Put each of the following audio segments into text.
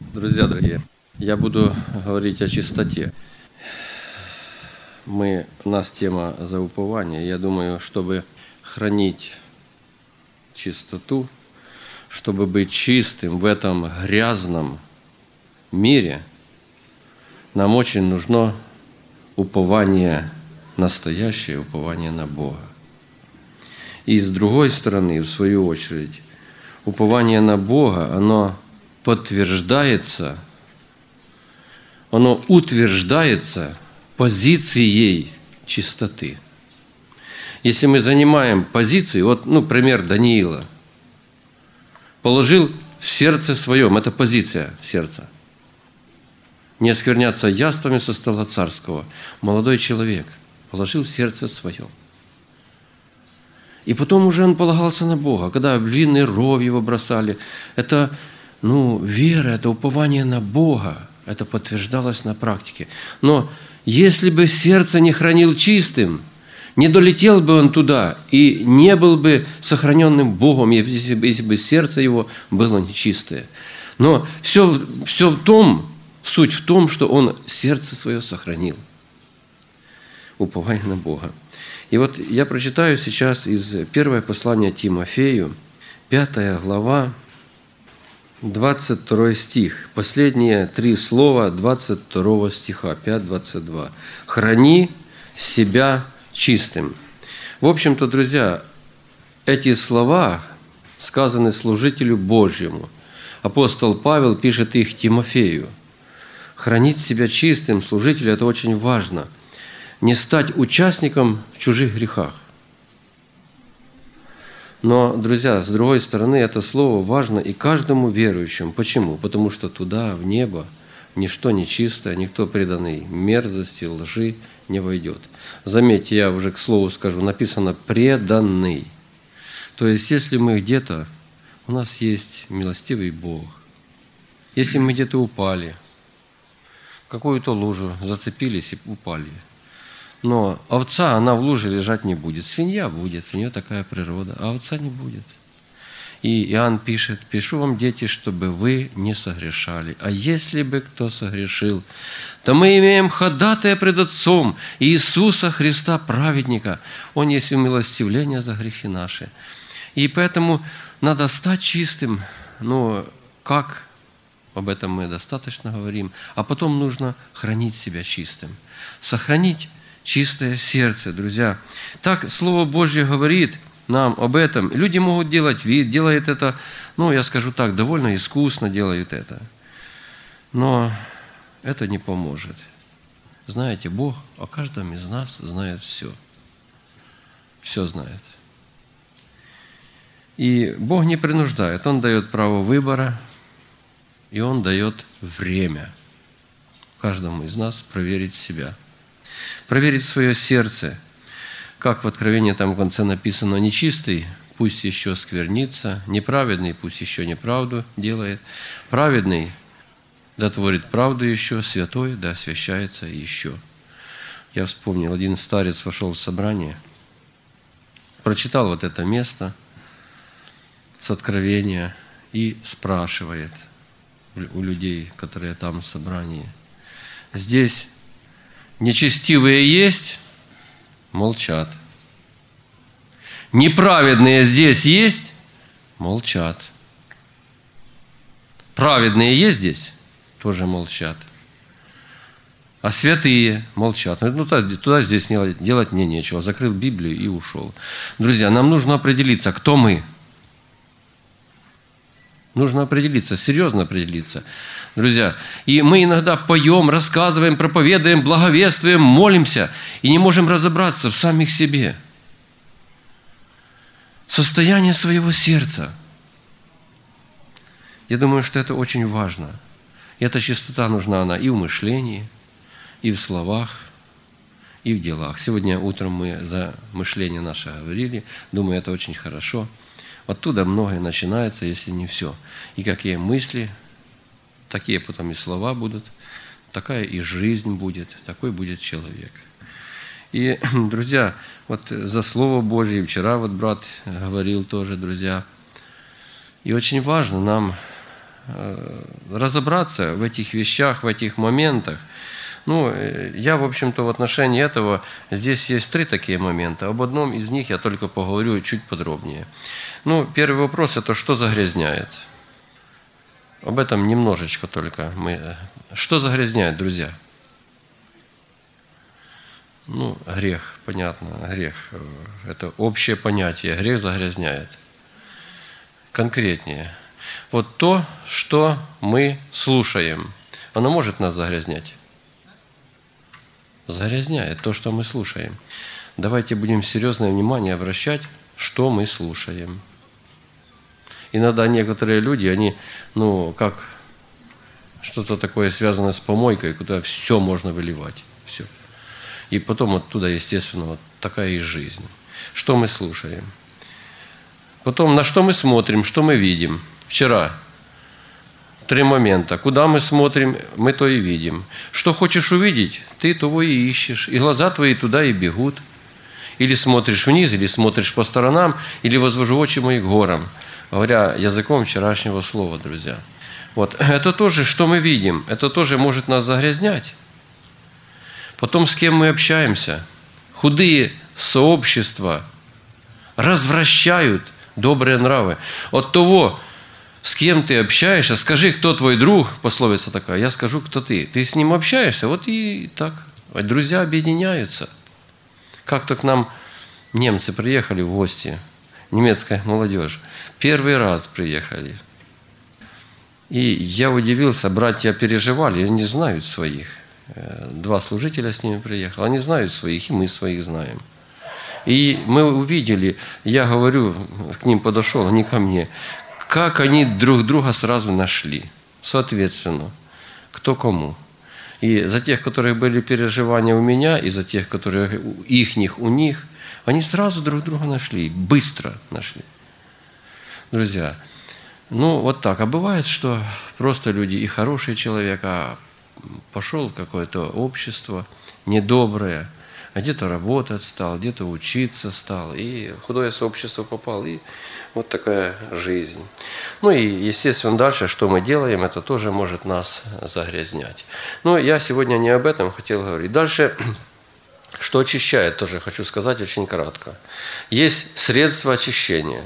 Друзья дорогие, я буду говорить о чистоте. У нас тема за упование. Я думаю, чтобы хранить чистоту, чтобы быть чистым в этом грязном мире, нам очень нужно упование, настоящее упование на Бога. И с другой стороны, в свою очередь, упование на Бога, оно подтверждается, оно утверждается позицией чистоты. Если мы занимаем позицию, пример Даниила, положил в сердце своем, это позиция сердца, не оскверняться яствами со стола царского. Молодой человек положил в сердце своем. И потом уже он полагался на Бога. Когда в львиный ров его бросали, это вера, это упование на Бога. Это подтверждалось на практике. Но если бы сердце не хранил чистым, не долетел бы он туда и не был бы сохраненным Богом, если бы сердце его было нечистое. Но суть в том, что он сердце свое сохранил. Упование на Бога. И я прочитаю сейчас из первого послания Тимофею, 5 глава, 22 стих. Последние 3 слова 22 стиха, 5:22. «Храни себя чистым». В общем-то, друзья, эти слова сказаны служителю Божьему. Апостол Павел пишет их Тимофею. Хранить себя чистым служителю – это очень важно. Не стать участником в чужих грехах. Но, друзья, с другой стороны, это слово важно и каждому верующему. Почему? Потому что туда, в небо, ничто нечистое, никто преданный мерзости, лжи не войдет. Заметьте, я уже к слову скажу, написано «преданный». То есть, если мы где-то, у нас есть милостивый Бог. Если мы где-то упали, в какую-то лужу зацепились и упали, но овца, она в луже лежать не будет. Свинья будет, у нее такая природа, а овца не будет. И Иоанн пишет: «Пишу вам, дети, чтобы вы не согрешали. А если бы кто согрешил, то мы имеем ходатая пред Отцом Иисуса Христа, праведника. Он есть умилостивление за грехи наши». И поэтому надо стать чистым. Как? Об этом мы достаточно говорим. А потом нужно хранить себя чистым. Сохранить чистое сердце, друзья. Так Слово Божье говорит нам об этом. Люди могут делать вид, делают это, я скажу так, довольно искусно делают это. Но это не поможет. Знаете, Бог о каждом из нас знает все. Все знает. И Бог не принуждает. Он дает право выбора, и Он дает время каждому из нас проверить себя. Проверить свое сердце. Как в Откровении там в конце написано: «Нечистый пусть еще сквернится, неправедный пусть еще неправду делает, праведный да творит правду еще, святой да освящается еще». Я вспомнил, один старец вошел в собрание, прочитал это место с Откровения и спрашивает у людей, которые там в собрании: «Здесь нечестивые есть?» Молчат. «Неправедные здесь есть?» Молчат. «Праведные есть здесь?» Тоже молчат. «А святые?» Молчат. Туда здесь делать мне нечего. Закрыл Библию и ушел. Друзья, нам нужно определиться, кто мы. Нужно определиться, серьезно определиться. Друзья, и мы иногда поем, рассказываем, проповедуем, благовествуем, молимся и не можем разобраться в самих себе. Состояние своего сердца. Я думаю, что это очень важно. И эта чистота нужна, она и в мышлении, и в словах, и в делах. Сегодня утром мы за мышление наше говорили. Думаю, это очень хорошо. Оттуда многое начинается, если не все. И какие мысли, такие потом и слова будут, такая и жизнь будет, такой будет человек. И, друзья, за Слово Божье, вчера брат говорил тоже, друзья, и очень важно нам разобраться в этих вещах, в этих моментах. Ну, я, в общем-то, в отношении этого, здесь есть 3 такие момента. Об одном из них я только поговорю чуть подробнее. Ну, первый вопрос – это что загрязняет? Об этом немножечко только мы. Что загрязняет, друзья? Ну, грех, понятно, грех. Это общее понятие. Грех загрязняет. Конкретнее. Вот то, что мы слушаем, оно может нас загрязнять? Загрязняет то, что мы слушаем. Давайте будем серьезное внимание обращать, что мы слушаем. Иногда некоторые люди, они, как что-то такое связанное с помойкой, куда все можно выливать. Все. И потом оттуда, естественно, вот такая и жизнь. Что мы слушаем? Потом, на что мы смотрим, что мы видим. Вчера 3 момента. Куда мы смотрим, мы то и видим. Что хочешь увидеть, ты того и ищешь. И глаза твои туда и бегут. Или смотришь вниз, или смотришь по сторонам, или возвожу очи мои к горам. Говоря языком вчерашнего слова, друзья. Вот. Это тоже, что мы видим, это тоже может нас загрязнять. Потом, с кем мы общаемся. Худые сообщества развращают добрые нравы. От того, с кем ты общаешься, скажи, кто твой друг, пословица такая, я скажу, кто ты. Ты с ним общаешься, вот и так. Друзья объединяются. Как-то к нам немцы приехали в гости, немецкая молодежь. Первый раз приехали. И я удивился, братья переживали, они знают своих. 2 служителя с ними приехало, они знают своих, и мы своих знаем. И мы увидели, я говорю, к ним подошел, они ко мне, как они друг друга сразу нашли. Соответственно, кто кому. И за тех, которые были переживания у меня, и за тех, которые у них, они сразу друг друга нашли, быстро нашли. Друзья, вот так. А бывает, что просто люди, и хороший человек, а пошел в какое-то общество недоброе, а где-то работать стал, где-то учиться стал, и в худое сообщество попал, и вот такая жизнь. Ну и, естественно, дальше, что мы делаем, это тоже может нас загрязнять. Но я сегодня не об этом хотел говорить. Дальше, что очищает, тоже хочу сказать очень кратко. Есть средства очищения.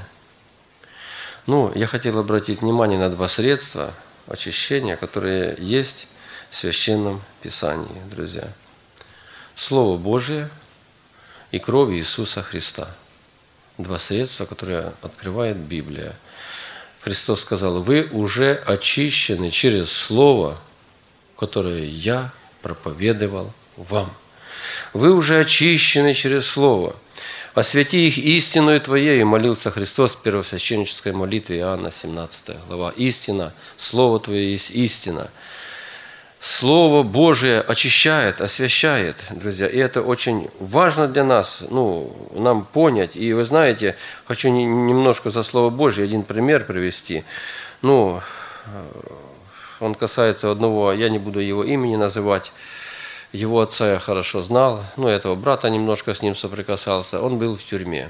Я хотел обратить внимание на 2 средства очищения, которые есть в Священном Писании, друзья. Слово Божие и кровь Иисуса Христа. 2 средства, которые открывает Библия. Христос сказал, вы уже очищены через Слово, которое я проповедовал вам. Вы уже очищены через Слово. «Освяти их истиною Твоею», молился Христос в первосвященнической молитве Иоанна 17 глава. Истина, Слово Твое есть истина. Слово Божие очищает, освящает, друзья. И это очень важно для нас, нам понять. И вы знаете, хочу немножко за Слово Божие один пример привести. Он касается одного, я не буду его имени называть. Его отца я хорошо знал, этого брата немножко с ним соприкасался. Он был в тюрьме.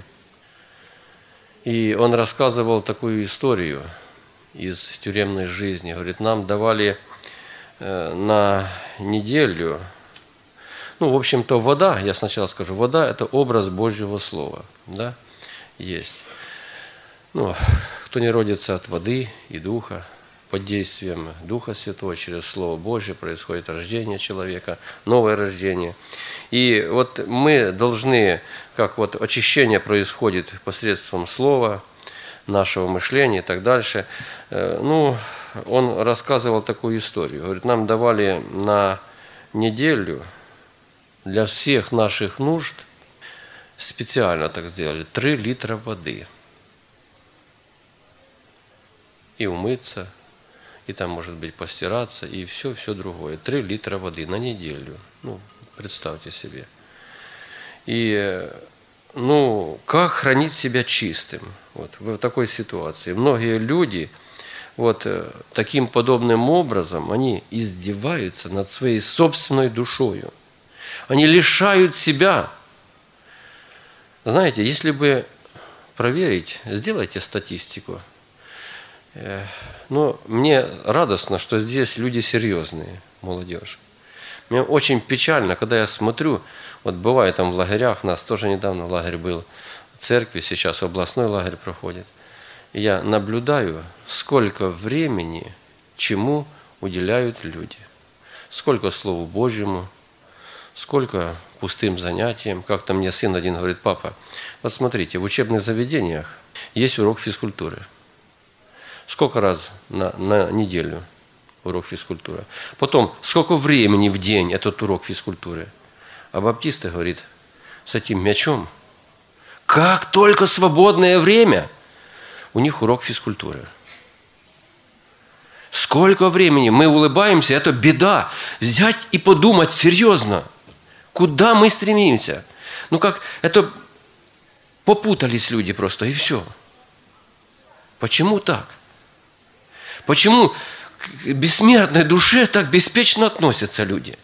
И он рассказывал такую историю из тюремной жизни. Говорит, нам давали на неделю, в общем-то, вода, я сначала скажу, вода – это образ Божьего Слова, да, есть. Кто не родится от воды и Духа, под действием Духа Святого, через Слово Божье происходит рождение человека, новое рождение. И вот мы должны, как вот очищение происходит посредством Слова, нашего мышления и так дальше. Он рассказывал такую историю. Говорит, нам давали на неделю для всех наших нужд, специально так сделали, 3 литра воды. И умыться, и там, может быть, постираться, и все другое. 3 литра воды на неделю. Представьте себе. И, как хранить себя чистым в такой ситуации? Многие люди таким подобным образом, они издеваются над своей собственной душою. Они лишают себя. Знаете, если бы проверить, сделайте статистику. Но мне радостно, что здесь люди серьезные, молодежь. Мне очень печально, когда я смотрю, вот бываю там в лагерях, у нас тоже недавно лагерь был в церкви, сейчас областной лагерь проходит. И я наблюдаю, сколько времени чему уделяют люди. Сколько Слову Божьему, сколько пустым занятиям. Как-то мне сын один говорит: папа, вот смотрите, в учебных заведениях есть урок физкультуры. Сколько раз на неделю урок физкультуры? Потом, сколько времени в день этот урок физкультуры? А баптисты, говорит, с этим мячом, как только свободное время, у них урок физкультуры. Сколько времени мы улыбаемся, это беда. Взять и подумать серьезно, куда мы стремимся. Ну как, это попутались люди просто, и все. Почему так? Почему к бессмертной душе так беспечно относятся люди?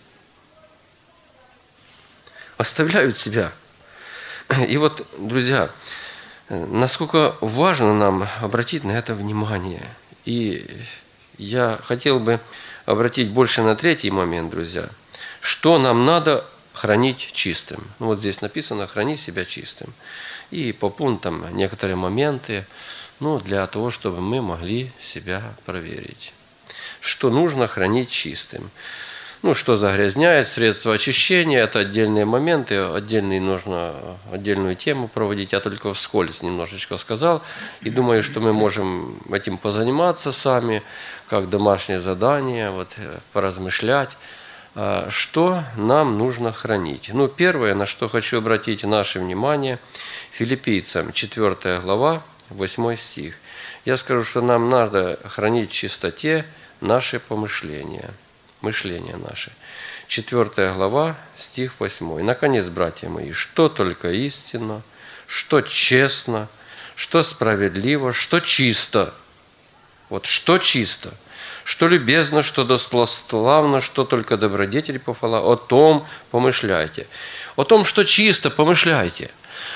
Оставляют себя. И вот, друзья, насколько важно нам обратить на это внимание. И я хотел бы обратить больше на третий момент, друзья. Что нам надо хранить чистым? Ну, вот здесь написано: храни себя чистым. И по пунктам некоторые моменты, для того, чтобы мы могли себя проверить. Что нужно хранить чистым? Что загрязняет, средства очищения, это отдельные моменты, нужно отдельную тему проводить. Я только вскользь немножечко сказал, и думаю, что мы можем этим позаниматься сами, как домашнее задание, поразмышлять, что нам нужно хранить. Первое, на что хочу обратить наше внимание, Филиппийцам 4 глава, 8 стих. Я скажу, что нам надо хранить в чистоте наши помышления, мышления наши. 4 глава, стих 8. И, наконец, братья мои, что только истинно, что честно, что справедливо, что чисто. Что чисто, что любезно, что достославно, что только добродетель похвала, о том помышляйте. О том, что чисто, помышляйте.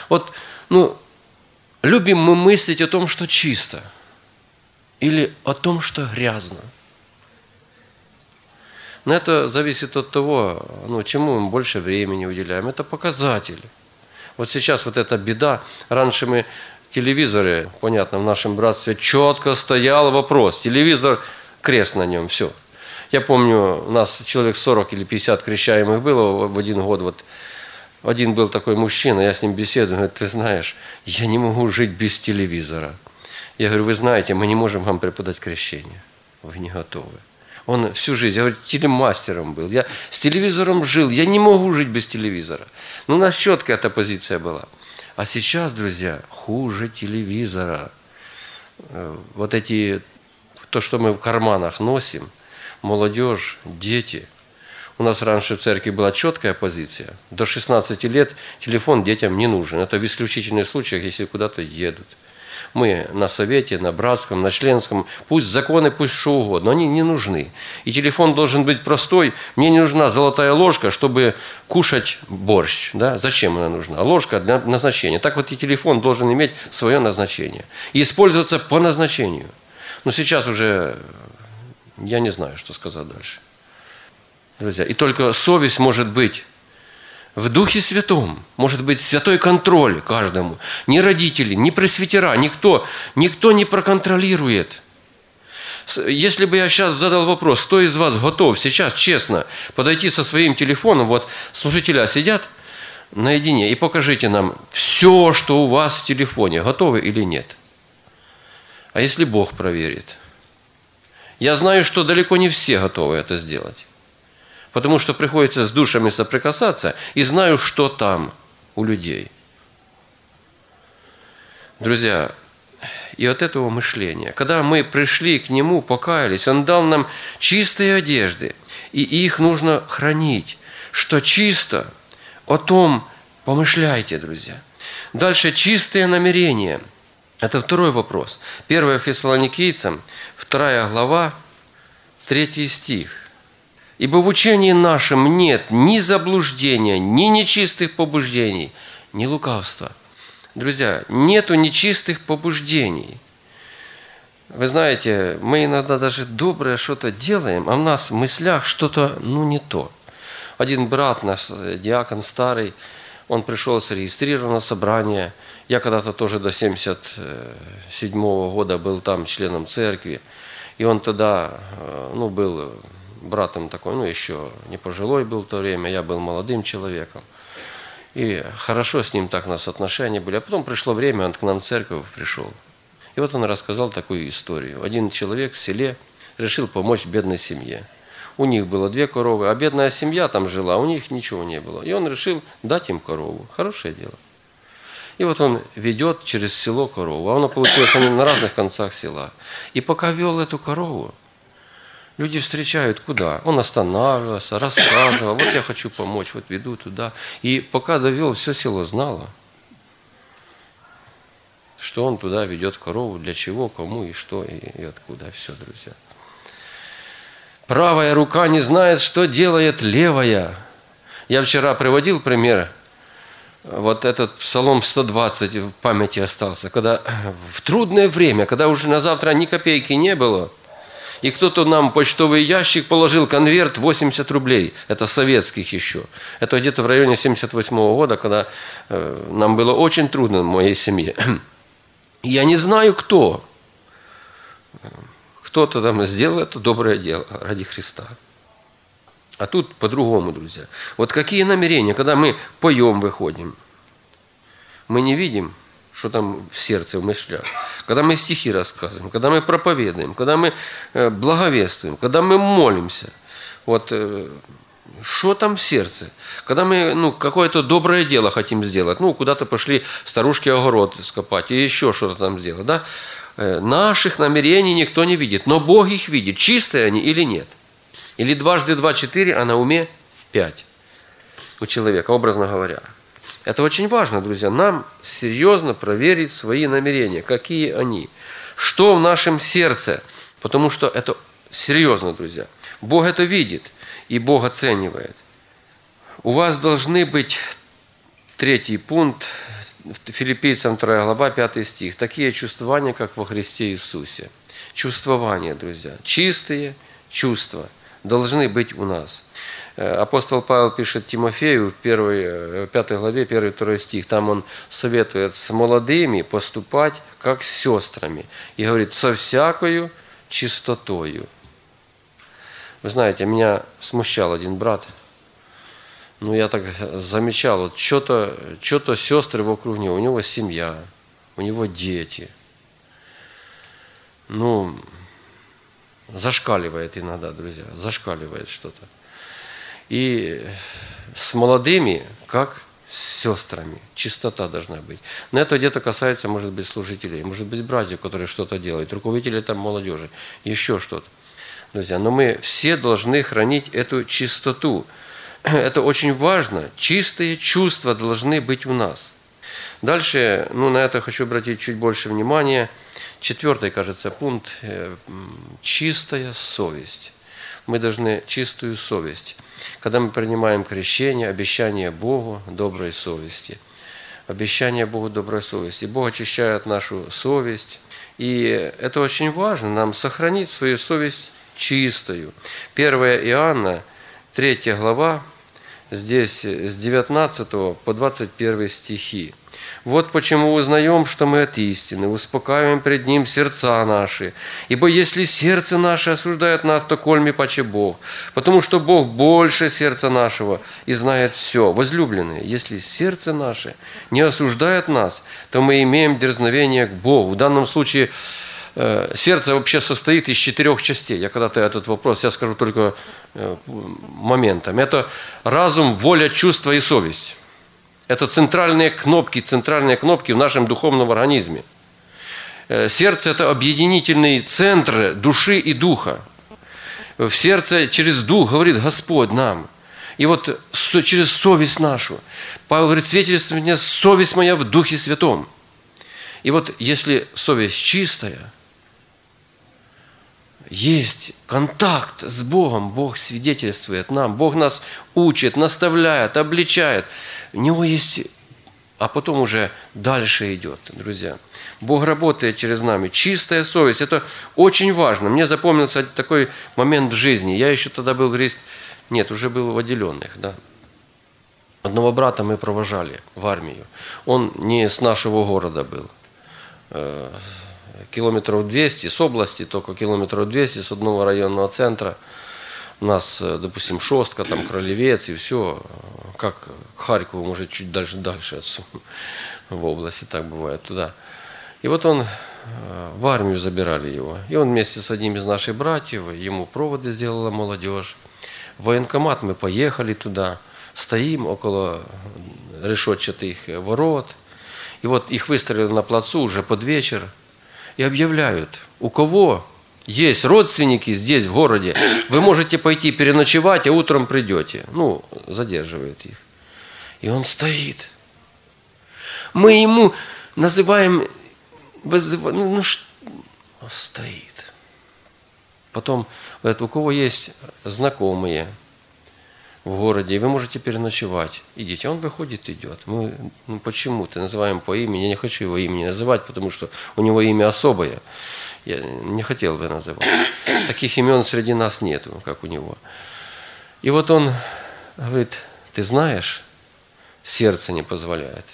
Любим мы мыслить о том, что чисто, или о том, что грязно. Но это зависит от того, чему мы больше времени уделяем. Это показатель. Вот сейчас эта беда. Раньше мы телевизоры, понятно, в нашем братстве четко стоял вопрос. Телевизор, крест на нем, все. Я помню, у нас человек 40 или 50 крещаемых было в один год. Один был такой мужчина, я с ним беседую, говорит: ты знаешь, я не могу жить без телевизора. Я говорю: вы знаете, мы не можем вам преподать крещение. Вы не готовы. Он всю жизнь, я говорю, телемастером был. Я с телевизором жил, я не могу жить без телевизора. У нас четкая эта позиция была. А сейчас, друзья, хуже телевизора. То, что мы в карманах носим, молодежь, дети. У нас раньше в церкви была четкая позиция. До 16 лет телефон детям не нужен. Это в исключительных случаях, если куда-то едут. Мы на совете, на братском, на членском, пусть законы, пусть что угодно, но они не нужны. И телефон должен быть простой. Мне не нужна золотая ложка, чтобы кушать борщ. Да? Зачем она нужна? Ложка для назначения. Так и телефон должен иметь свое назначение. И использоваться по назначению. Но сейчас уже я не знаю, что сказать дальше. Друзья, и только совесть может быть в Духе Святом, может быть святой контроль каждому. Ни родители, ни пресвитера, никто не проконтролирует. Если бы я сейчас задал вопрос, кто из вас готов сейчас честно подойти со своим телефоном, служителя сидят наедине, и покажите нам все, что у вас в телефоне, готовы или нет. А если Бог проверит? Я знаю, что далеко не все готовы это сделать. Потому что приходится с душами соприкасаться и знаю, что там у людей. Друзья, и от этого мышления, когда мы пришли к Нему, покаялись, Он дал нам чистые одежды, и их нужно хранить. Что чисто, о том помышляйте, друзья. Дальше чистые намерения. Это второй вопрос. 1 Фессалоникийцам, 2 глава, 3 стих. «Ибо в учении нашем нет ни заблуждения, ни нечистых побуждений, ни лукавства». Друзья, нету нечистых побуждений. Вы знаете, мы иногда даже доброе что-то делаем, а в нас в мыслях что-то, не то. Один брат наш, диакон старый, он пришел зарегистрирован на собрание. Я когда-то тоже до 77-го года был там членом церкви. И он тогда, был братом такой, еще не пожилой был в то время, я был молодым человеком. И хорошо с ним так у нас отношения были. А потом пришло время, он к нам в церковь пришел. И вот он рассказал такую историю. Один человек в селе решил помочь бедной семье. У них было 2 коровы, а бедная семья там жила, у них ничего не было. И он решил дать им корову. Хорошее дело. И вот он ведет через село корову. А оно получилось, они на разных концах села. И пока вел эту корову, люди встречают куда? Он останавливался, рассказывал, вот я хочу помочь, вот веду туда. И пока довел, все село знало, что он туда ведет корову, для чего, кому и что, и откуда. Все, друзья. Правая рука не знает, что делает левая. Я вчера приводил пример. Вот этот Псалом 120 в памяти остался. Когда в трудное время, когда уже на завтра ни копейки не было, и кто-то нам в почтовый ящик положил конверт 80 рублей. Это советских еще. Это где-то в районе 78-го года, когда нам было очень трудно в моей семье. Я не знаю, кто. Кто-то там сделал это доброе дело ради Христа. А тут по-другому, друзья. Вот какие намерения, когда мы поем, выходим, мы не видим, что там в сердце, в мыслях. Когда мы стихи рассказываем, когда мы проповедуем, когда мы благовествуем, когда мы молимся. Вот что там в сердце? Когда мы какое-то доброе дело хотим сделать, куда-то пошли старушки огород скопать или еще что-то там сделать, да? Наших намерений никто не видит, но Бог их видит, чистые они или нет. Или 2 × 2 = 4, а на уме 5 у человека, образно говоря. Это очень важно, друзья, нам серьезно проверить свои намерения, какие они, что в нашем сердце, потому что это серьезно, друзья. Бог это видит, и Бог оценивает. У вас должны быть, 3 пункт, Филиппийцам 2 глава, 5 стих, такие чувствования, как во Христе Иисусе. Чувствования, друзья, чистые чувства должны быть у нас. Апостол Павел пишет Тимофею в 5 главе, 1-2 стих. Там он советует с молодыми поступать, как с сестрами. И говорит, со всякою чистотою. Вы знаете, меня смущал один брат. Я так замечал, вот что-то сестры вокруг него. У него семья, у него дети. Зашкаливает иногда, друзья, зашкаливает что-то. И с молодыми, как с сестрами, чистота должна быть. Но это где-то касается, может быть, служителей, может быть, братьев, которые что-то делают, руководителей там молодежи, еще что-то. Друзья, но мы все должны хранить эту чистоту. Это очень важно. Чистые чувства должны быть у нас. Дальше, на это хочу обратить чуть больше внимания. 4, кажется, пункт – чистая совесть. Мы должны чистую совесть. Когда мы принимаем крещение, обещание Богу доброй совести. Обещание Богу доброй совести. Бог очищает нашу совесть. И это очень важно, нам сохранить свою совесть чистую. 1 Иоанна, 3 глава, здесь с 19 по 21 стихи. Вот почему узнаем, что мы от истины, успокаиваем пред Ним сердца наши. Ибо если сердце наше осуждает нас, то кольми паче Бог, потому что Бог больше сердца нашего и знает все. Возлюбленные, если сердце наше не осуждает нас, то мы имеем дерзновение к Богу. В данном случае сердце вообще состоит из 4 частей. Я когда-то этот вопрос, я скажу только моментом. Это разум, воля, чувство и совесть. Это центральные кнопки в нашем духовном организме. Сердце – это объединительный центр души и духа. В сердце через дух говорит Господь нам. И вот через совесть нашу. Павел говорит, свидетельствует мне совесть моя в Духе Святом. И вот если совесть чистая, есть контакт с Богом, Бог свидетельствует нам, Бог нас учит, наставляет, обличает. У Него есть а потом уже дальше идет, друзья. Бог работает через нами. Чистая совесть – это очень важно. Мне запомнился такой момент в жизни. Я еще тогда был уже был в отделенных, да. Одного брата мы провожали в армию. Он не с нашего города был. Километров 200 с области, только километров 200 с одного районного центра. У нас, допустим, Шостка, там Кролевец и все. Как к Харькову, может, чуть дальше в области, так бывает, туда. И вот он, в армию забирали его. И он вместе с одним из наших братьев, ему проводы сделала молодежь. В военкомат мы поехали туда, стоим около решетчатых ворот. И вот их выстроили на плацу уже под вечер. И объявляют, у кого есть родственники здесь, в городе, вы можете пойти переночевать, а утром придете. Задерживают их. И он стоит. Мы ему называем, стоит. Потом говорят, у кого есть знакомые в городе, и вы можете переночевать. Идите. Он выходит, идет. Мы почему-то называем по имени. Я не хочу его имени называть, потому что у него имя особое. Я не хотел бы называть. Таких имен среди нас нету, как у него. И вот он говорит, ты знаешь, сердце не позволяет.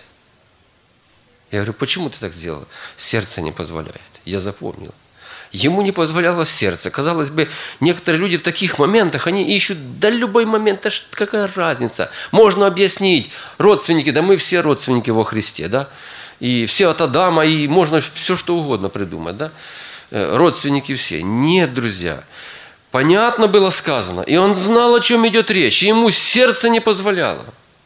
Я говорю, почему ты так сделал? Сердце не позволяет. Я запомнил. Ему не позволяло сердце. Казалось бы, некоторые люди в таких моментах, они ищут, любой момент, какая разница. Можно объяснить, родственники, мы все родственники во Христе, да? И все от Адама, и можно все что угодно придумать, да? Родственники все. Нет, друзья. Понятно было сказано. И он знал, о чем идет речь. И ему сердце не позволяло.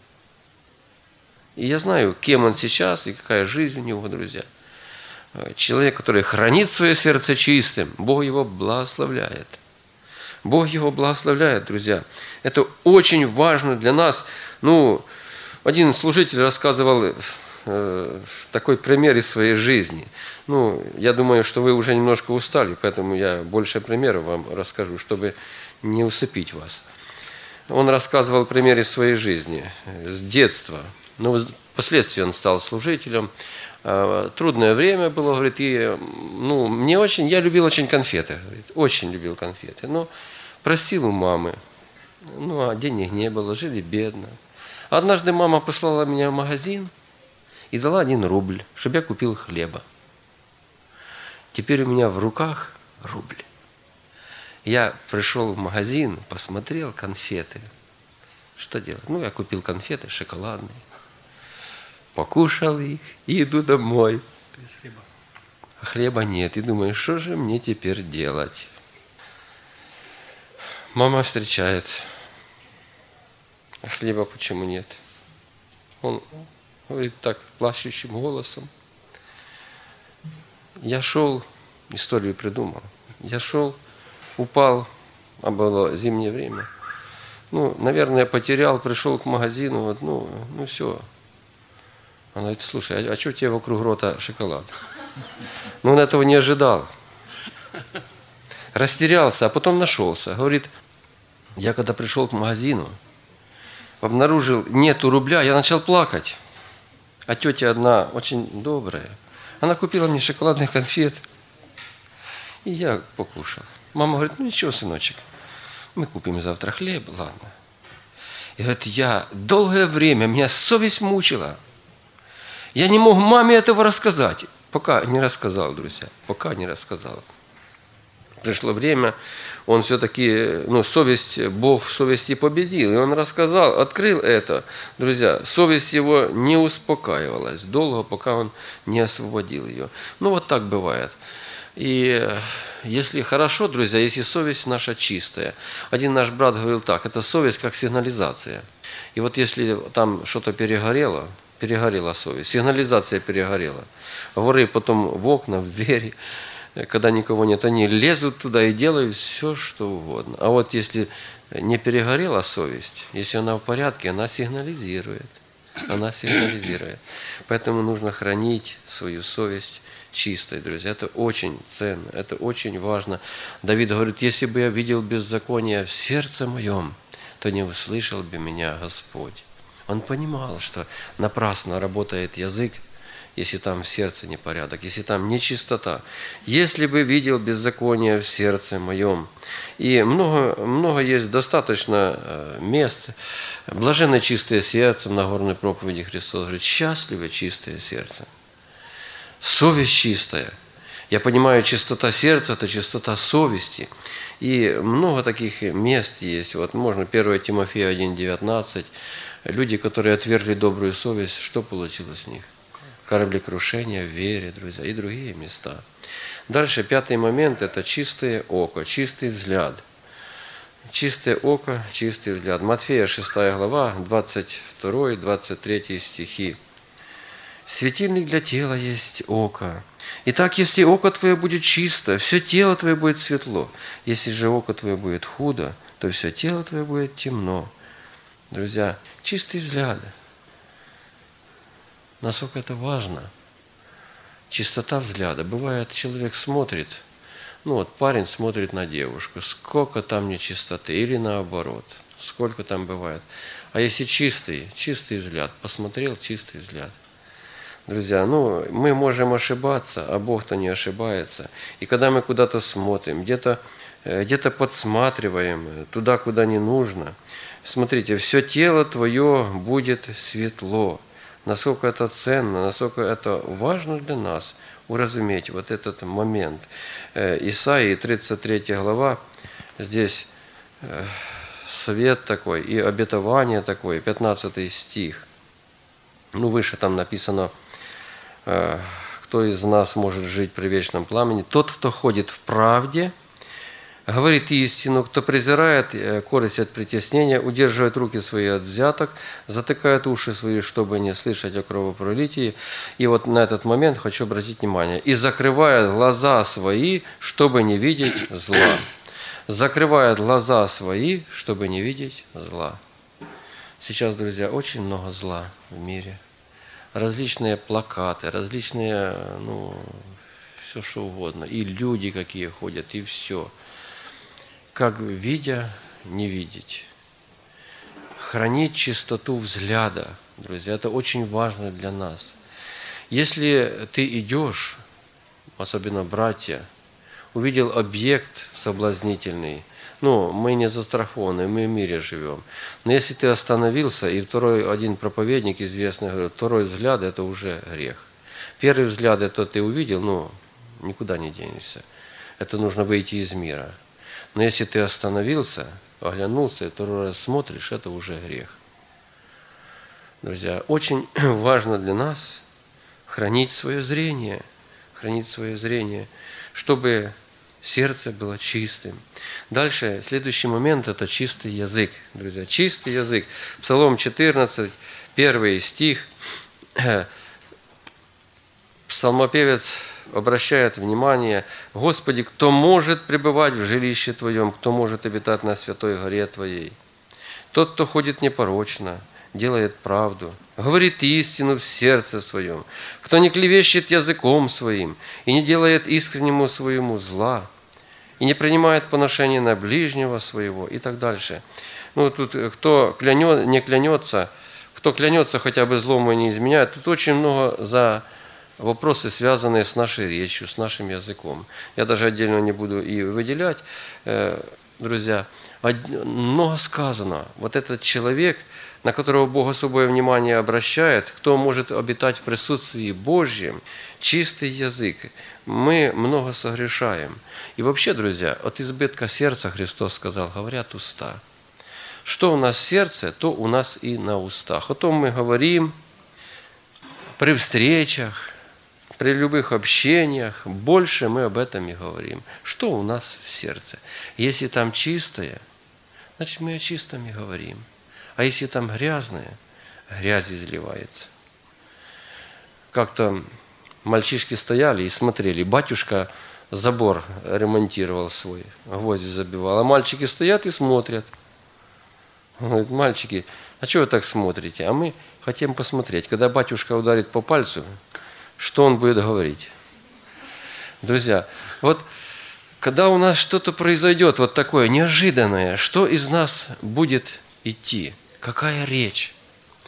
И я знаю, кем он сейчас и какая жизнь у него, друзья. Человек, который хранит свое сердце чистым, Бог его благословляет. Бог его благословляет, друзья. Это очень важно для нас. Один служитель рассказывал такой пример из своей жизни. Я думаю, что вы уже немножко устали, поэтому я больше примеров вам расскажу, чтобы не усыпить вас. Он рассказывал пример из своей жизни, с детства. Впоследствии он стал служителем. Трудное время было, говорит, и я любил очень конфеты, говорит, очень любил конфеты, но просил у мамы, а денег не было, жили бедно. Однажды мама послала меня в магазин и дала 1 рубль, чтобы я купил хлеба. Теперь у меня в руках рубль. Я пришел в магазин, посмотрел конфеты. Что делать? Я купил конфеты шоколадные. Покушал их и иду домой. Без хлеба. А хлеба нет. И думаю, что же мне теперь делать? Мама встречает. А хлеба почему нет? Он говорит так, плачущим голосом. Я шел, историю придумал. Я шел, упал, а было зимнее время. Наверное, потерял, пришел к магазину, все. Она говорит, слушай, а что у тебя вокруг рота шоколад? Он этого не ожидал. Растерялся, а потом нашелся. Говорит, я когда пришел к магазину, обнаружил, нету рубля, я начал плакать. А тетя одна, очень добрая, она купила мне шоколадных конфет. И я покушал. Мама говорит, ничего, сыночек, мы купим завтра хлеб, ладно. И говорит, я долгое время, меня совесть мучила. Я не мог маме этого рассказать. Пока не рассказал, друзья. Пока не рассказал. Пришло время, он все-таки, совесть, Бог в совести победил. И он рассказал, открыл это. Друзья, совесть его не успокаивалась долго, пока он не освободил ее. Вот так бывает. И если хорошо, друзья, если совесть наша чистая. Один наш брат говорил так, это совесть как сигнализация. И вот если там что-то перегорела совесть, сигнализация перегорела. Воры потом в окна, в двери, когда никого нет, они лезут туда и делают все, что угодно. А вот если не перегорела совесть, если она в порядке, она сигнализирует. Она сигнализирует. Поэтому нужно хранить свою совесть чистой, друзья. Это очень ценно, это очень важно. Давид говорит, если бы я видел беззаконие в сердце моем, то не услышал бы меня Господь. Он понимал, что напрасно работает язык, если там в сердце непорядок, если там нечистота. Если бы видел беззаконие в сердце моем. И много есть достаточно мест. Блаженны чистое сердце, в Нагорной проповеди Христос говорит, счастливо чистое сердце. Совесть чистая. Я понимаю, чистота сердца – это чистота совести. И много таких мест есть. Вот можно 1 Тимофея 1,19. Люди, которые отвергли добрую совесть, что получилось с них? Кораблекрушение в вере, друзья, и другие места. Дальше 5-й момент – это чистое око, чистый взгляд. Чистое око, чистый взгляд. Матфея 6 глава, 22-23 стихи. «Светильник для тела есть око. Итак, если око твое будет чисто, все тело твое будет светло. Если же око твое будет худо, то все тело твое будет темно». Друзья, чистый взгляд. Насколько это важно. Чистота взгляда. Бывает, человек смотрит, парень смотрит на девушку, сколько там нечистоты, или наоборот, сколько там бывает. А если чистый взгляд, посмотрел, чистый взгляд. Друзья, мы можем ошибаться, а Бог-то не ошибается. И когда мы куда-то смотрим, где-то подсматриваем, туда, куда не нужно, смотрите, все тело твое будет светло. Насколько это ценно, насколько это важно для нас уразуметь вот этот момент. Исаии 33 глава, здесь совет такой и обетование такое, 15 стих. Выше там написано, кто из нас может жить при вечном пламени. Тот, кто ходит в правде, говорит истину, кто презирает корость от притеснения, удерживает руки свои от взяток, затыкает уши свои, чтобы не слышать о кровопролитии. И вот на этот момент хочу обратить внимание. И закрывает глаза свои, чтобы не видеть зла. Закрывает глаза свои, чтобы не видеть зла. Сейчас, друзья, очень много зла в мире. Различные плакаты, различные, все что угодно. И люди какие ходят, и все. Как видя, не видеть. Хранить чистоту взгляда, друзья, это очень важно для нас. Если ты идешь, особенно братья, увидел объект соблазнительный, мы не застрахованы, мы в мире живем. Но если ты остановился, и один проповедник известный говорит, второй взгляд – это уже грех. Первый взгляд – это ты увидел, никуда не денешься. Это нужно выйти из мира. Но если ты остановился, оглянулся и второй раз смотришь, это уже грех. Друзья, очень важно для нас хранить свое зрение, чтобы сердце было чистым. Дальше, следующий момент – это чистый язык. Друзья, чистый язык. Псалом 14, 1 стих. Псалмопевец обращает внимание: «Господи, кто может пребывать в жилище Твоем, кто может обитать на святой горе Твоей? Тот, кто ходит непорочно, делает правду, говорит истину в сердце своем, кто не клевещет языком своим и не делает искреннему своему зла, и не принимает поношения на ближнего своего», и так дальше. Тут кто клянется, хотя бы злому и не изменяет, тут очень много за вопросы, связанные с нашей речью, с нашим языком. Я даже отдельно не буду и выделять. Друзья, много сказано. Вот этот человек, на которого Бог особое внимание обращает, кто может обитать в присутствии Божьем, чистый язык. Мы много согрешаем. И вообще, друзья, от избытка сердца, Христос сказал, говорят уста. Что у нас в сердце, то у нас и на устах. О том мы говорим при встречах, при любых общениях, больше мы об этом и говорим. Что у нас в сердце? Если там чистое, значит мы о чистом и говорим. А если там грязное, грязь изливается. Как-то мальчишки стояли и смотрели. Батюшка забор ремонтировал свой, гвозди забивал. А мальчики стоят и смотрят. Он говорит: мальчики, а что вы так смотрите? А мы хотим посмотреть. Когда батюшка ударит по пальцу, что он будет говорить? Друзья, вот когда у нас что-то произойдет вот такое неожиданное, что из нас будет идти? Какая речь?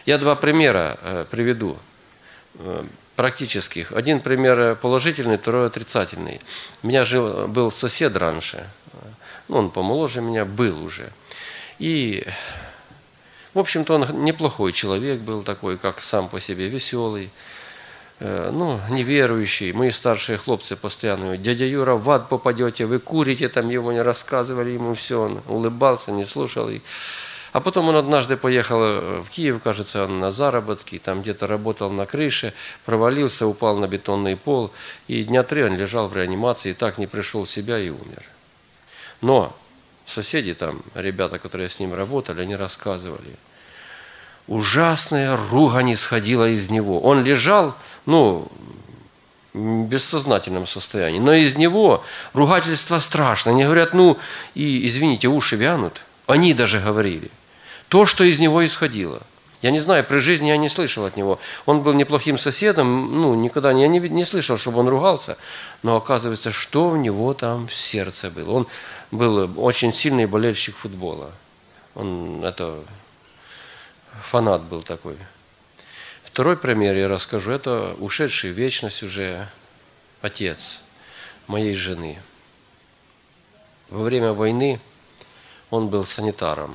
Я два примера приведу практических. Один пример положительный, второй отрицательный. У меня был сосед раньше, он помоложе меня был уже. И, в общем-то, он неплохой человек был такой, как сам по себе, веселый, неверующий. Мои старшие хлопцы постоянно говорят: дядя Юра, в ад попадете, вы курите, там его не рассказывали ему все. Он улыбался, не слушал их. А потом он однажды поехал в Киев, кажется, он на заработки, там где-то работал на крыше, провалился, упал на бетонный пол, и дня 3 он лежал в реанимации, и так не пришел в себя и умер. Но соседи там, ребята, которые с ним работали, они рассказывали, ужасная ругань исходила из него. Он лежал, в бессознательном состоянии, но из него ругательство страшное. Они говорят, и, извините, уши вянут. Они даже говорили. То, что из него исходило. Я не знаю, при жизни я не слышал от него. Он был неплохим соседом, никогда я не слышал, чтобы он ругался. Но оказывается, что у него там в сердце было. Он был очень сильный болельщик футбола. Это фанат был такой. Второй пример я расскажу. Это ушедший в вечность уже отец моей жены. Во время войны он был санитаром.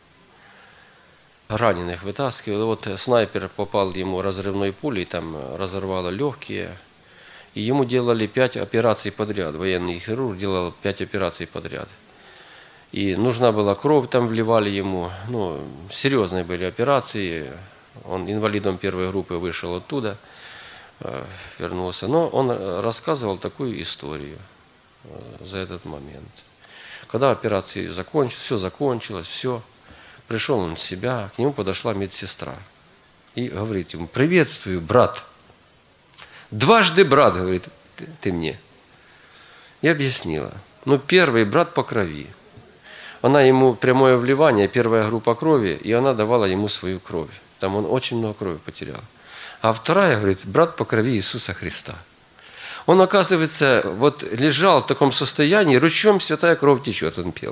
Раненых вытаскивал. Вот снайпер попал ему разрывной пулей, там разорвало легкие. И ему делали 5 операций подряд. Военный хирург делал 5 операций подряд. И нужна была кровь, там вливали ему. Серьезные были операции. Он инвалидом первой группы вышел оттуда, вернулся. Но он рассказывал такую историю за этот момент. Когда операции закончилось, все. Пришел он в себя, к нему подошла медсестра и говорит ему: приветствую, брат. Дважды брат, говорит, ты мне. И объяснила. Первый брат по крови. Она ему прямое вливание, первая группа крови, и она давала ему свою кровь. Там он очень много крови потерял. А вторая, говорит, брат по крови Иисуса Христа. Он, оказывается, лежал в таком состоянии, ручьем святая кровь течет, он пел.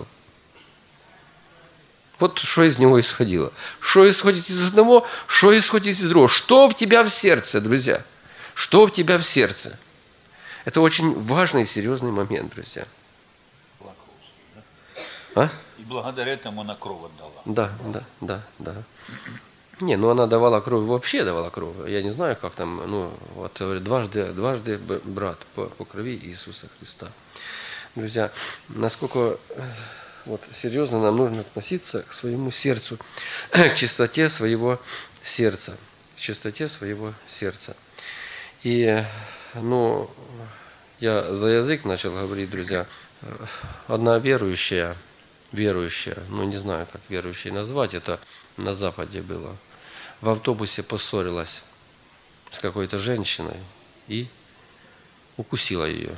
Вот что из него исходило. Что исходит из одного, что исходит из другого. Что в тебя в сердце, друзья? Что в тебя в сердце? Это очень важный и серьезный момент, друзья. И благодаря этому она кровь отдала. Да. Она давала кровь, вообще давала кровь. Я не знаю, как там, дважды брат по крови Иисуса Христа. Друзья, насколько серьезно нам нужно относиться к своему сердцу, к чистоте своего сердца. К чистоте своего сердца. И, я за язык начал говорить, друзья. Одна верующая, не знаю, как верующей назвать, это на Западе было, в автобусе поссорилась с какой-то женщиной и укусила ее.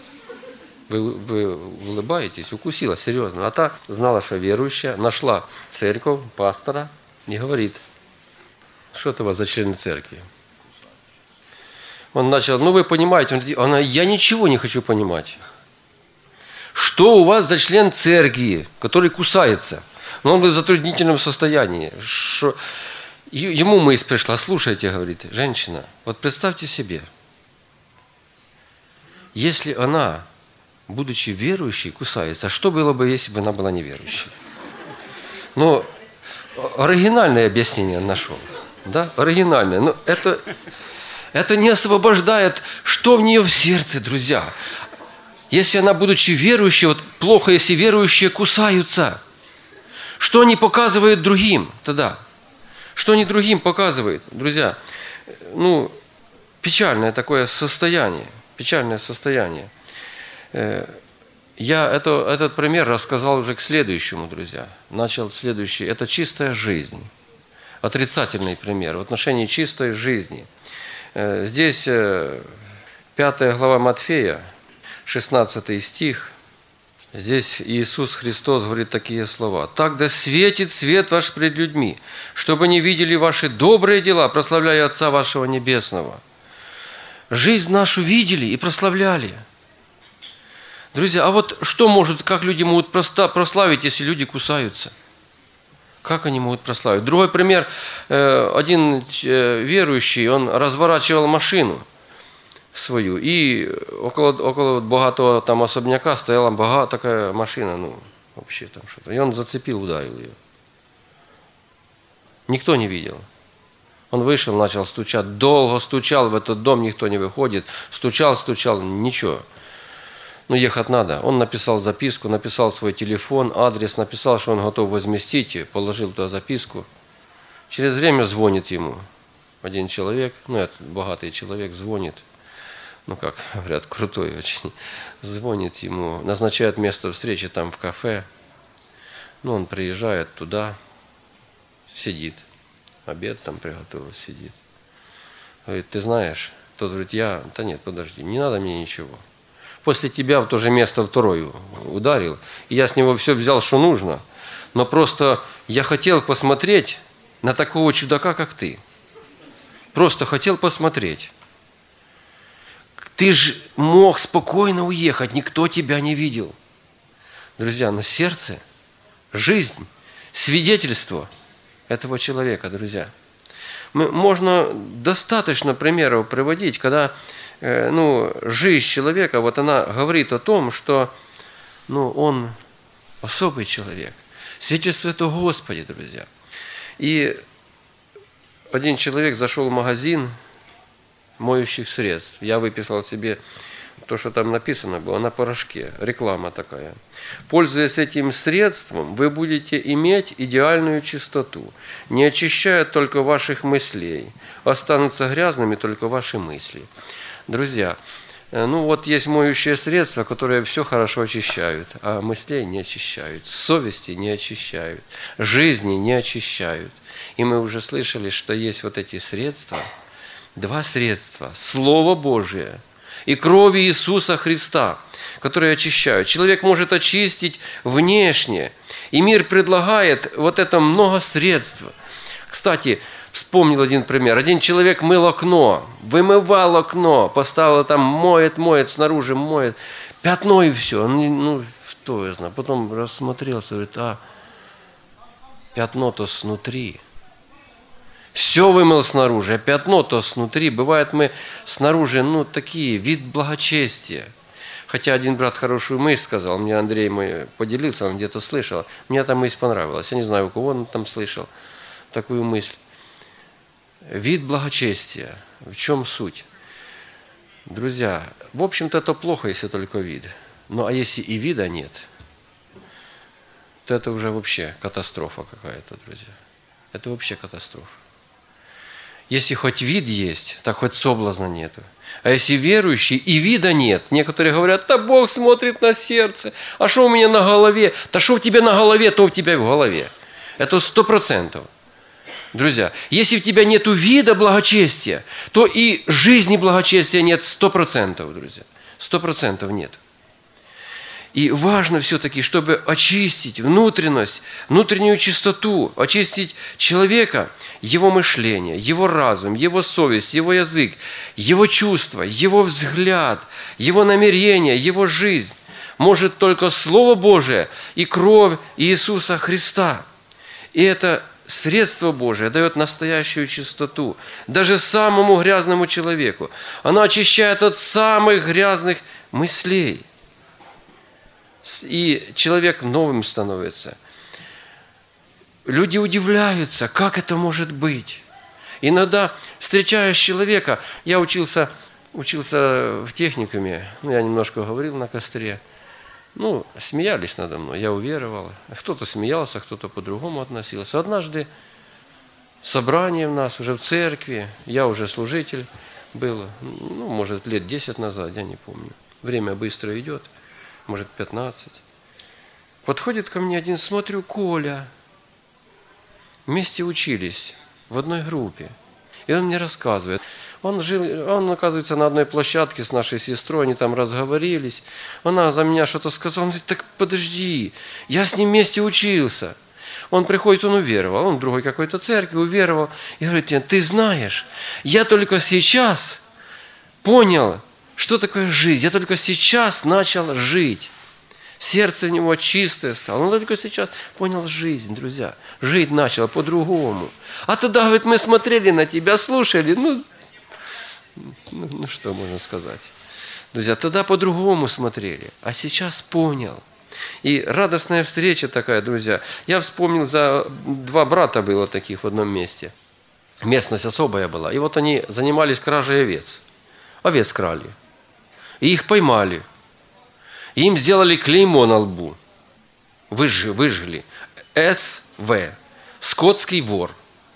Вы улыбаетесь, укусила, серьезно. А та знала, что верующая, нашла церковь, пастора и говорит: что это у вас за члены церкви? Он начал, вы понимаете, я ничего не хочу понимать. Что у вас за член церкви, который кусается? Он был в затруднительном состоянии. Ему мысль пришла: слушайте, говорит, женщина, представьте себе, если она, будучи верующей, кусается, что было бы, если бы она была неверующей? Оригинальное объяснение нашел. Да, оригинальное. Но это не освобождает, что в нее в сердце, друзья. Если она, будучи верующей, плохо, если верующие кусаются. Что они показывают другим тогда? Что они другим показывают, друзья? Печальное такое состояние. Печальное состояние. Я этот пример рассказал уже к следующему, друзья. Начал следующий. Это чистая жизнь. Отрицательный пример в отношении чистой жизни. Здесь 5 глава Матфея, 16 стих. Здесь Иисус Христос говорит такие слова. «Так да светит свет ваш пред людьми, чтобы они видели ваши добрые дела, прославляя Отца вашего Небесного». Жизнь нашу видели и прославляли. Друзья, а как люди могут прославить, если люди кусаются? Как они могут прославить? Другой пример. Один верующий, он разворачивал машину свою, и около богатого там особняка стояла такая машина, вообще там что-то. И он зацепил, ударил ее. Никто не видел. Он вышел, начал стучать, долго стучал в этот дом, никто не выходит. Стучал, ничего. Ехать надо. Он написал записку, написал свой телефон, адрес, написал, что он готов возместить, положил туда записку. Через время звонит ему один человек, это богатый человек, звонит, как говорят, крутой очень, звонит ему, назначает место встречи там в кафе. Он приезжает туда, сидит, обед там приготовил, сидит. Говорит, ты знаешь, тот говорит, да нет, подожди, не надо мне ничего. После тебя в то же место второй ударил, и я с него все взял, что нужно. Но просто я хотел посмотреть на такого чудака, как ты. Просто хотел посмотреть. Ты же мог спокойно уехать, никто тебя не видел. Друзья, на сердце жизнь, свидетельство этого человека, друзья. Можно достаточно примеров приводить, когда жизнь человека, она говорит о том, что он особый человек. Свидетельство это Господи, друзья. И один человек зашел в магазин моющих средств. Я выписал себе то, что там написано было, на порошке. Реклама такая. Пользуясь этим средством, вы будете иметь идеальную чистоту. Не очищают только ваших мыслей. Останутся грязными только ваши мысли. Друзья, есть моющие средства, которые все хорошо очищают, а мыслей не очищают, совести не очищают, жизни не очищают. И мы уже слышали, что есть эти средства, два средства, Слово Божие и кровь Иисуса Христа, которые очищают. Человек может очистить внешне, и мир предлагает это много средств. Кстати, вспомнил один пример. Один человек мыл окно, вымывал окно, поставил там, моет, снаружи моет, пятно и все. Что я знаю. Потом рассмотрелся, говорит, пятно-то снутри. Все вымыл снаружи, а пятно-то снутри. Бывает, мы снаружи, такие, вид благочестия. Хотя один брат хорошую мысль сказал, мне Андрей мой поделился, он где-то слышал. Мне эта мысль понравилась. Я не знаю, у кого он там слышал такую мысль. Вид благочестия. В чем суть? Друзья, в общем-то это плохо, если только вид. А если и вида нет, то это уже вообще катастрофа какая-то, друзья. Это вообще катастрофа. Если хоть вид есть, так хоть соблазна нету. А если верующий и вида нет, некоторые говорят, да Бог смотрит на сердце, а что у меня на голове? Да что у тебя на голове, то у тебя и в голове. Это 100%. Друзья, если у тебя нет вида благочестия, то и жизни благочестия нет 100%, друзья. 100% нет. И важно все-таки, чтобы очистить внутренность, внутреннюю чистоту, очистить человека, его мышление, его разум, его совесть, его язык, его чувства, его взгляд, его намерение, его жизнь. Может только Слово Божие и кровь Иисуса Христа. И это средство Божие дает настоящую чистоту даже самому грязному человеку. Оно очищает от самых грязных мыслей. И человек новым становится. Люди удивляются, как это может быть. Иногда, встречаешь человека, я учился в техникуме, я немножко говорил на костре, смеялись надо мной, я уверовал. Кто-то смеялся, кто-то по-другому относился. Однажды собрание у нас уже в церкви, я уже служитель был, может, лет 10 назад, я не помню. Время быстро идет, может, 15. Подходит ко мне один, смотрю, Коля. Вместе учились в одной группе. И он мне рассказывает. Он, оказывается, на одной площадке с нашей сестрой, они там разговорились. Она за меня что-то сказала. Он говорит, так подожди, я с ним вместе учился. Он приходит, он уверовал, он в другой какой-то церкви уверовал. И говорит, ты знаешь, я только сейчас понял, что такое жизнь. Я только сейчас начал жить. Сердце у него чистое стало. Он только сейчас понял жизнь, друзья. Жить начал по-другому. А тогда, говорит, мы смотрели на тебя, слушали. Ну что можно сказать? Друзья, тогда по-другому смотрели. А сейчас понял. И радостная встреча такая, друзья. Я вспомнил, за 2 брата было таких в одном месте. Местность особая была. И вот они занимались кражей овец. Овец крали. И их поймали. И им сделали клеймо на лбу. Выжгли. СВ. Скотский вор.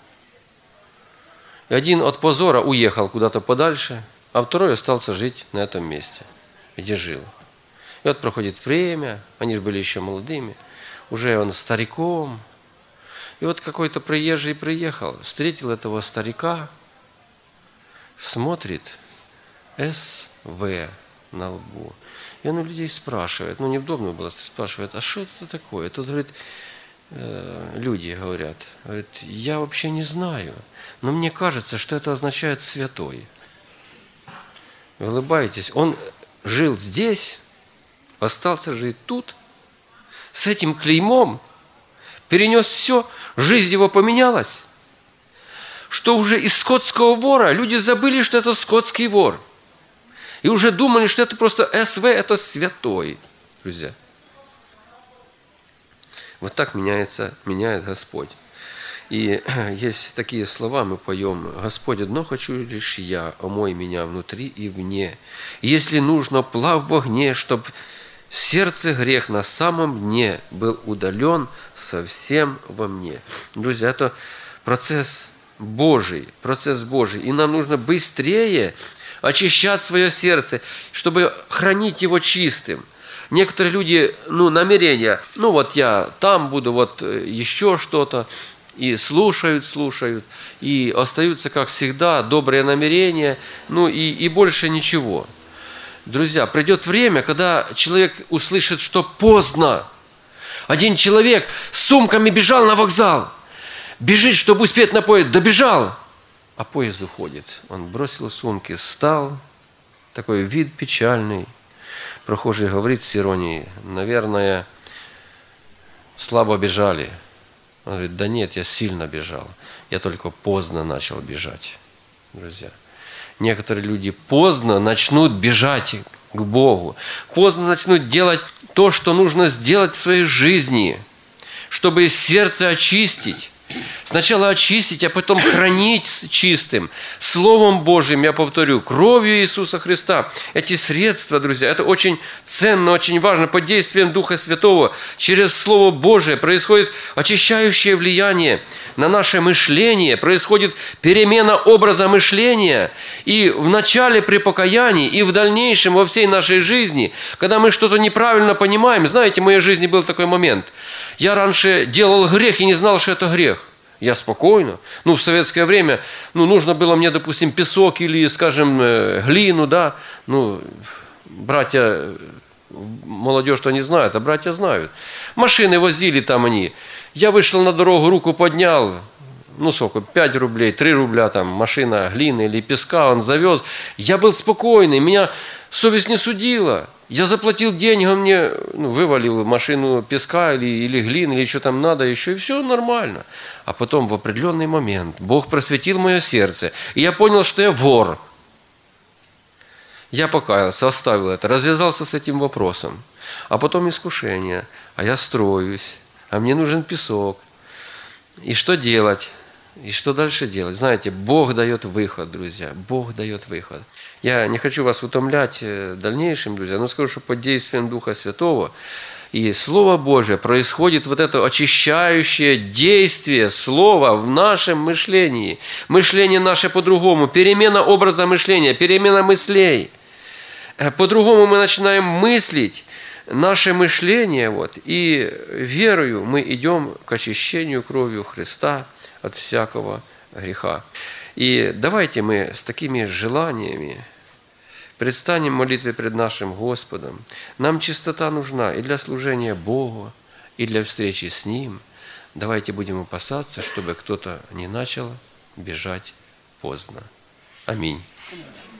И один от позора уехал куда-то подальше, а второй остался жить на этом месте, где жил. И вот проходит время, они же были еще молодыми, уже он стариком. И вот какой-то приезжий приехал, встретил этого старика, смотрит, СВ на лбу. И он у людей спрашивает, неудобно было, спрашивает, а что это такое? Тут, говорит, люди говорят, я вообще не знаю, но мне кажется, что это означает святой. Вы улыбаетесь, он жил здесь, остался жить тут, с этим клеймом, перенес все, жизнь его поменялась, что уже из скотского вора люди забыли, что это скотский вор. И уже думали, что это просто СВ, это святой, друзья. Вот так меняет Господь. И есть такие слова, мы поем: «Господь, одно хочу лишь я, омой меня внутри и вне. И если нужно, плав в огне, чтоб в сердце грех на самом дне был удален совсем во мне». Друзья, это процесс Божий. И нам нужно быстрее очищать свое сердце, чтобы хранить его чистым. Некоторые люди, намерения, вот я там буду, вот еще что-то, и слушают, и остаются, как всегда, добрые намерения, и больше ничего. Друзья, придет время, когда человек услышит, что поздно. Один человек с сумками бежал на вокзал, бежит, чтобы успеть на поезд, добежал, а поезд уходит. Он бросил сумки, встал, такой вид печальный. Прохожий говорит с иронией: наверное, слабо бежали. Он говорит: да нет, я сильно бежал. Я только поздно начал бежать. Друзья, некоторые люди поздно начнут бежать к Богу. Поздно начнут делать то, что нужно сделать в своей жизни, чтобы сердце очистить. Сначала очистить, а потом хранить чистым. Словом Божьим, я повторю, кровью Иисуса Христа. Эти средства, друзья, это очень ценно, очень важно. Под действием Духа Святого через Слово Божие происходит очищающее влияние на наше мышление, происходит перемена образа мышления. И в начале при покаянии, и в дальнейшем во всей нашей жизни, когда мы что-то неправильно понимаем. Знаете, в моей жизни был такой момент. Я раньше делал грех и не знал, что это грех. Я спокойно. В советское время, нужно было мне, допустим, песок или, скажем, глину, да. Братья, молодежь-то не знает, а братья знают. Машины возили там они. Я вышел на дорогу, руку поднял, сколько, 5 рублей, 3 рубля, там, машина глины или песка, он завез. Я был спокойный, меня совесть не судила. Я заплатил деньги, он мне вывалил машину песка или глины, или что там надо еще, и все нормально. А потом в определенный момент Бог просветил мое сердце, и я понял, что я вор. Я покаялся, оставил это, развязался с этим вопросом. А потом искушение, а я строюсь, а мне нужен песок. И что делать? И что дальше делать? Знаете, Бог дает выход, друзья. Бог дает выход. Я не хочу вас утомлять дальнейшим, друзья, но скажу, что под действием Духа Святого и Слово Божие происходит вот это очищающее действие Слова в нашем мышлении. Мышление наше по-другому, перемена образа мышления, перемена мыслей. По-другому мы начинаем мыслить. Наше мышление, и верою мы идем к очищению кровью Христа от всякого греха. И давайте мы с такими желаниями предстанем в молитве пред нашим Господом. Нам чистота нужна и для служения Богу, и для встречи с Ним. Давайте будем опасаться, чтобы кто-то не начал бежать поздно. Аминь.